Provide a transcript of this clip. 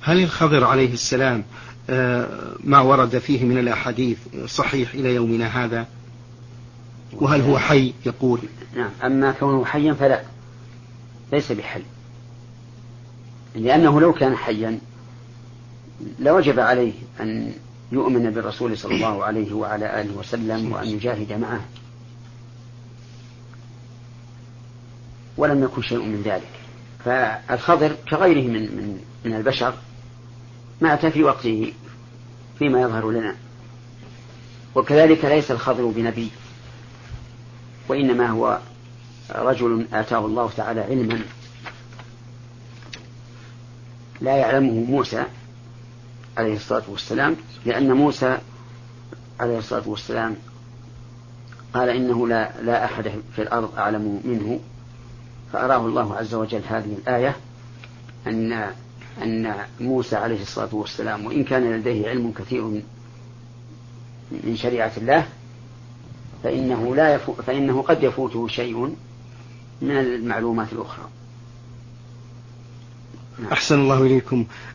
هل الخضر عليه السلام ما ورد فيه من الأحاديث صحيح إلى يومنا هذا؟ وهل هو حي يقول؟ نعم، أما كونه حيا فلا، ليس بحي، لأنه لو كان حيا لوجب عليه أن يؤمن بالرسول صلى الله عليه وعلى آله وسلم وأن يجاهد معه، ولم يكن شيء من ذلك. فالخضر كغيره من البشر مات في وقته فيما يظهر لنا، وكذلك ليس الخضر بنبي، وإنما هو رجل آتاه الله تعالى علما لا يعلمه موسى عليه الصلاة والسلام، لأن موسى عليه الصلاة والسلام قال إنه لا أحد في الأرض أعلم منه، فأراه الله عز وجل هذه الآية أن موسى عليه الصلاة والسلام وإن كان لديه علم كثير من شريعة الله فإنه قد يفوته شيء من المعلومات الأخرى. أحسن الله إليكم.